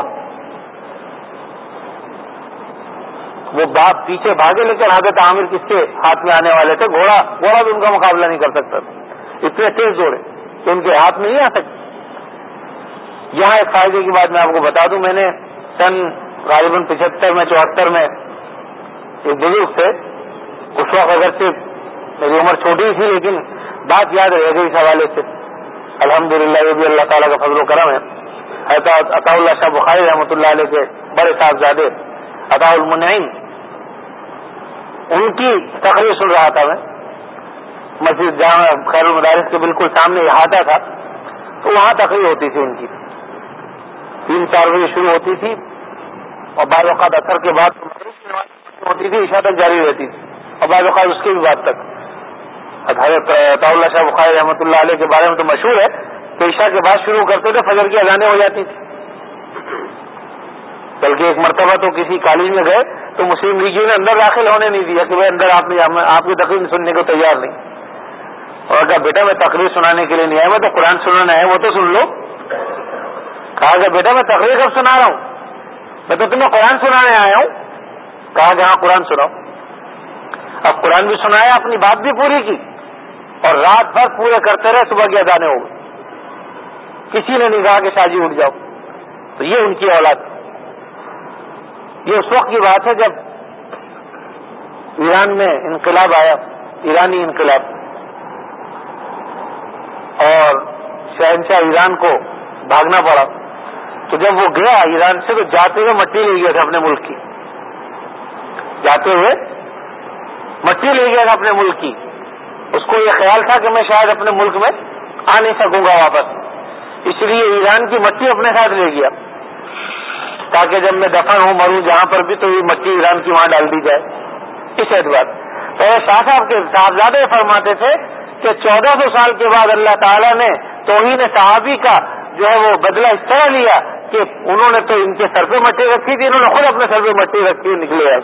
وہ باپ پیچھے بھاگے لیکن حضرت عامر کس کے ہاتھ میں آنے والے تھے, گھوڑا بھی ان کا مقابلہ نہیں کر سکتا تھا, اتنے تیز دوڑے کہ ان کے ہاتھ میں نہیں آ سکتے. یہاں ایک فائدے کی بات میں آپ کو بتا دوں, میں نے سن غالباً 75 میں 74 میں ایک بزرگ تھے, اس وقت اگرچہ میری عمر چھوٹی تھی لیکن بات یاد رہ گئی اس حوالے سے. الحمدللہ یہ بھی اللہ تعالیٰ کا فضل و کرم ہے. عطا اللہ شاہ بخاری رحمۃ اللہ علیہ کے بڑے صاحبزادے عطا المنعم, ان کی تقریر سن رہا تھا میں, مسجد جامع خیر المدارس کے بالکل سامنے احاطہ تھا, تو وہاں تقریر ہوتی تھی ان کی 3-4 بجے شروع ہوتی تھی اور بعض اوقات اثر کے بعد ہوتی تھی, عشاء تک جاری رہتی تھی, اور بعض اوقات اس کے بھی بعد تک. حضرت عطا اللہ شاہ بخاری رحمۃ اللہ علیہ کے بارے میں تو مشہور ہے کہ عشاء کے بعد شروع کرتے تھے, فجر کی اذانیں ہو جاتی تھی. بلکہ ایک مرتبہ تو کسی کالج میں گئے تو مسلم لیگیوں نے اندر داخل ہونے نہیں دیا کہ بھائی اندر آپ کی تقریر سننے کو تیار نہیں. اور کہا بیٹا میں تقریر سنانے کے لیے نہیں آیا, میں تو قرآن سنانا ہے, وہ تو سن لو. کہا کہ بیٹا میں تقریر کب سنا رہا ہوں, میں تو تمہیں قرآن سنانے آیا ہوں. کہا کہ ہاں قرآن سناؤ. اب قرآن بھی سنایا, اپنی بات بھی پوری کی, اور رات بھر پورے کرتے رہے, صبح کی اذانیں ہو گئی. کسی نے نہیں کہا کہ شاہ جی اٹھ جاؤ. تو یہ ان کی اولاد. یہ اس وقت کی بات ہے جب ایران میں انقلاب آیا، ایرانی انقلاب، اور شہنشاہ ایران کو بھاگنا پڑا. تو جب وہ گیا ایران سے تو جاتے ہوئے مٹی لے گیا تھا اپنے ملک کی، جاتے ہوئے مٹی لے گیا تھا اپنے ملک کی. اس کو یہ خیال تھا کہ میں شاید اپنے ملک میں آ نہیں سکوں گا واپس، اس لیے ایران کی مٹی اپنے ساتھ لے گیا تاکہ جب میں دفن ہوں مروں جہاں پر بھی تو یہ مٹی ایران کی وہاں ڈال دی جائے. اس اعتبار تو شاہ صاحب کے صاحبزادے فرماتے تھے کہ 1400 سال کے بعد اللہ تعالیٰ نے توہین صحابی کا جو ہے وہ بدلہ اس طرح لیا کہ انہوں نے تو ان کے سر پہ مٹی رکھی تھی، انہوں نے خود اپنے سر پہ مٹی رکھی ہوئی نکلے،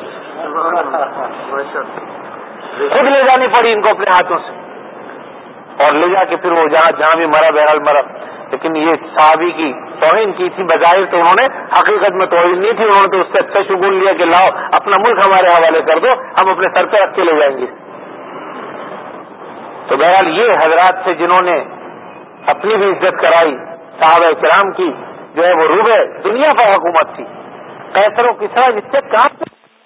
خود لے جانی پڑی ان کو اپنے ہاتھوں سے، اور لے جا کے پھر وہ جہاں بھی مرا بہرحال مرا. لیکن یہ صحابی کی توہین کی تھی، بظاہر تو انہوں نے حقیقت میں توہین نہیں تھی، انہوں نے تو اس سے اچھا شگون لیا کہ لاؤ اپنا ملک ہمارے حوالے کر دو، ہم اپنے سر پہ رکھ کے لے جائیں گے. تو بہرحال یہ حضرات سے جنہوں نے اپنی بھی عزت کرائی، صحابہ کرام کی جو ہے وہ روبے دنیا پر حکومت تھی. قیصر و کسریٰ جس سے کام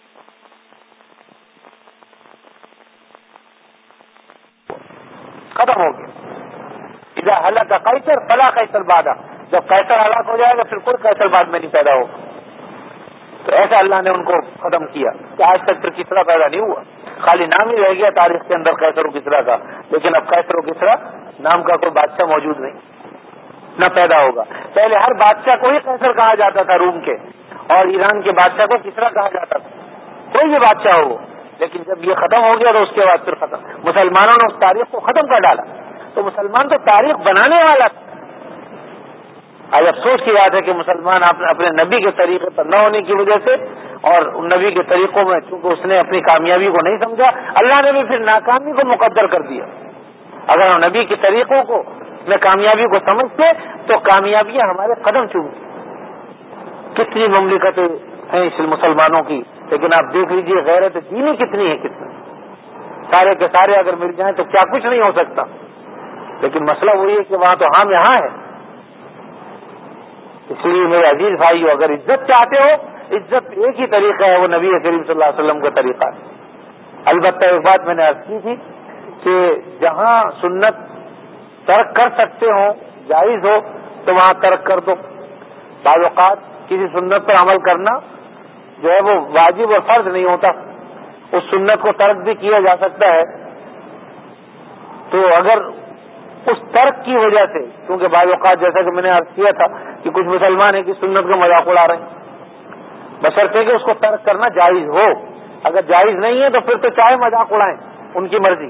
ختم ہو گیا. اذا ہلاک قیصر فلا قیصر بعد، جب قیصر ہلاک ہو جائے گا پھر کوئی قیصر بعد میں نہیں پیدا ہوگا. تو ایسا اللہ نے ان کو ختم کیا کہ آج تک پھر کسریٰ پیدا نہیں ہوا، خالی نام ہی رہ گیا تاریخ کے اندر قیصر و کسریٰ کا، لیکن اب قیصر و کسریٰ نام کا کوئی بادشاہ موجود نہیں، نہ پیدا ہوگا. پہلے ہر بادشاہ کو ہی قیصر کہا جاتا تھا روم کے، اور ایران کے بادشاہ کو کسریٰ کہا جاتا تھا، کوئی بھی بادشاہ ہو. لیکن جب یہ ختم ہو گیا تو اس کے بعد پھر ختم، مسلمانوں نے اس تاریخ کو ختم کر ڈالا. تو مسلمان تو تاریخ بنانے والا تھا. آج افسوس کی بات ہے کہ مسلمان اپنے نبی کے طریقے پر نہ ہونے کی وجہ سے اور ان نبی کے طریقوں میں چونکہ اس نے اپنی کامیابی کو نہیں سمجھا، اللہ نے بھی پھر ناکامی کو مقدر کر دیا. اگر ہم نبی کے طریقوں کو میں کامیابی کو سمجھتے تو کامیابیاں ہمارے قدم چومتی. کتنی مملکتیں ہیں اس مسلمانوں کی، لیکن آپ دیکھ لیجئے غیرت دینی کتنی ہے، کتنی سارے کے سارے اگر مل جائیں تو کیا کچھ نہیں ہو سکتا. لیکن مسئلہ وہی ہے کہ وہاں تو ہم یہاں ہے. اس لیے میرے عزیز بھائیو، اگر عزت چاہتے ہو، عزت ایک ہی طریقہ ہے، وہ نبی کریم صلی اللہ علیہ وسلم کا طریقہ ہے. البتہ ایک بات میں نے عرض کی تھی کہ جہاں سنت ترک کر سکتے ہوں، جائز ہو تو وہاں ترک کر دو. بعض اوقات کسی سنت پر عمل کرنا جو ہے وہ واجب اور فرض نہیں ہوتا، اس سنت کو ترک بھی کیا جا سکتا ہے. تو اگر اس ترک کی وجہ سے، کیونکہ بعض اوقات جیسا کہ میں نے عرض کیا تھا کہ کچھ مسلمان ہیں کہ سنت کا مذاق اڑا رہے ہیں، بشرطے کہ اس کو ترک کرنا جائز ہو. اگر جائز نہیں ہے تو پھر تو چاہے مذاق اڑائیں، ان کی مرضی.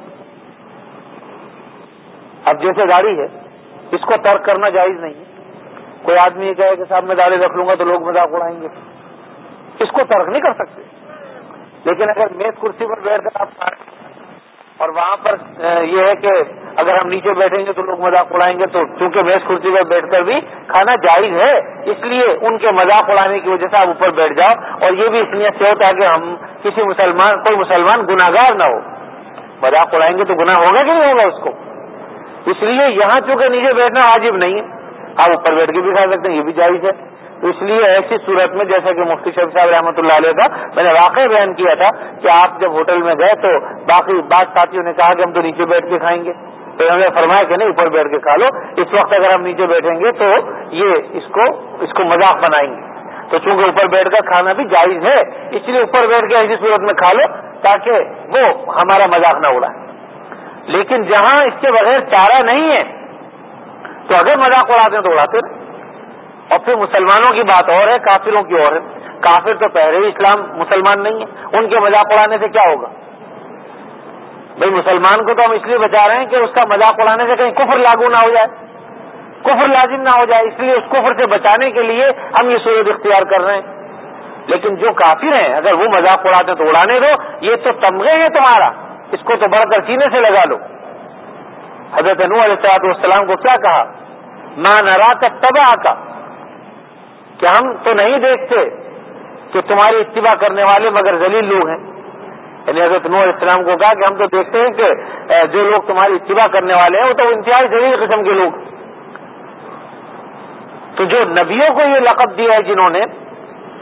اب جیسے داڑھی ہے، اس کو ترک کرنا جائز نہیں ہے. کوئی آدمی یہ کہے کہ صاحب میں داڑھی رکھ لوں گا تو لوگ مذاق اڑائیں گے، اس کو ترک نہیں کر سکتے. لیکن اگر میز کرسی پر بیٹھ کر آپ اور وہاں پر یہ ہے کہ اگر ہم نیچے بیٹھیں گے تو لوگ مذاق اڑائیں گے، تو چونکہ میز کرسی پر بیٹھ کر بھی کھانا جائز ہے، اس لیے ان کے مذاق اڑانے کی وجہ سے آپ اوپر بیٹھ جاؤ. اور یہ بھی اس نیت سے ہوتا ہے کہ ہم کوئی مسلمان گناہگار نہ ہو. مذاق اڑائیں گے تو گناہ ہوگا کہ نہیں ہوگا اس کو. اس لیے یہاں چونکہ نیچے بیٹھنا واجب نہیں ہے، آپ اوپر بیٹھ کے بھی کھا سکتے ہیں، یہ بھی جائز ہے. تو اس لیے ایسی صورت میں جیسا کہ مفتی شفیع صاحب رحمۃ اللہ علیہ کا میں نے واقعہ بیان کیا تھا کہ آپ جب ہوٹل میں گئے تو باقی بعض ساتھیوں نے کہا کہ ہم تو نیچے بیٹھ کے کھائیں گے، تو ہم نے فرمایا کہ نہیں، اوپر بیٹھ کے کھا لو. اس وقت اگر ہم نیچے بیٹھیں گے تو یہ اس کو مذاق بنائیں گے. تو چونکہ اوپر بیٹھ کر کھانا بھی جائز ہے، اس لیے اوپر بیٹھ کے ایسی صورت میں کھا لو تاکہ وہ ہمارا مذاق نہ اڑائے. لیکن جہاں اس کے بغیر چارہ نہیں ہے تو اگر مذاق اڑاتے ہیں تو اڑاتے ہیں. اور پھر مسلمانوں کی بات اور ہے، کافروں کی اور ہے. کافر تو پہلے ہی اسلام مسلمان نہیں ہے، ان کے مذاق اڑانے سے کیا ہوگا؟ بھئی مسلمان کو تو ہم اس لیے بچا رہے ہیں کہ اس کا مذاق اڑانے سے کہیں کفر لاگو نہ ہو جائے، کفر لازم نہ ہو جائے، اس لیے اس کفر سے بچانے کے لیے ہم یہ صورت اختیار کر رہے ہیں. لیکن جو کافر ہیں اگر وہ مذاق اڑاتے ہیں تو اڑانے دو، یہ تو تمغے ہے تمہارا، اس کو تو بڑھ کر سینے سے لگا لو. حضرت نوح علیہ السلام کو کیا کہا؟ ما نراک اتبعک، کہ ہم تو نہیں دیکھتے کہ تمہاری اتباع کرنے والے مگر ذلیل لوگ ہیں. یعنی حضرت نوح علیہ السلام کو کہا کہ ہم تو دیکھتے ہیں کہ جو لوگ تمہاری اتباع کرنے والے ہیں وہ تو انتہائی ذلیل قسم کے لوگ. تو جو نبیوں کو یہ لقب دیا ہے جنہوں نے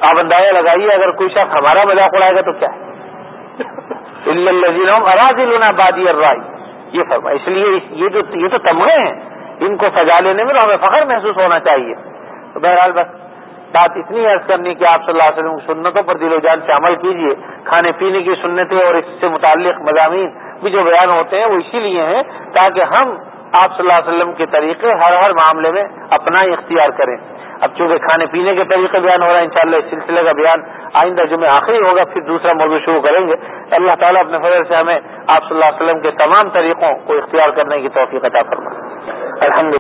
آپ اندازہ لگائیے اگر کوئی شخص ہمارا مذاق اڑائے گا تو کیا ہے. الا الذین هم اراذلنا بادی الرأی، یہ فرمایا. اس لیے یہ تو تمغے ہیں، ان کو سجا لینے میں تو ہمیں فخر محسوس ہونا چاہیے. تو بہرحال بس بات اتنی عرض کرنی کہ آپ صلی اللہ علیہ وسلم کی سنتوں پر دل و جان سے عمل کیجیے. کھانے پینے کی سنتیں اور اس سے متعلق مضامین بھی جو بیان ہوتے ہیں وہ اسی لیے ہیں تاکہ ہم آپ صلی اللہ علیہ وسلم کے طریقے ہر معاملے میں اپنا اختیار کریں. اب چونکہ کھانے پینے کے طریقے بیان ہو رہا ہے، انشاءاللہ اس سلسلے کا بیان آئندہ جمعہ آخری ہوگا، پھر دوسرا موضوع شروع کریں گے. اللہ تعالیٰ اپنے فضل سے ہمیں آپ صلی اللہ علیہ وسلم کے تمام طریقوں کو اختیار کرنے کی توفیق عطا فرمائے. الحمدللہ.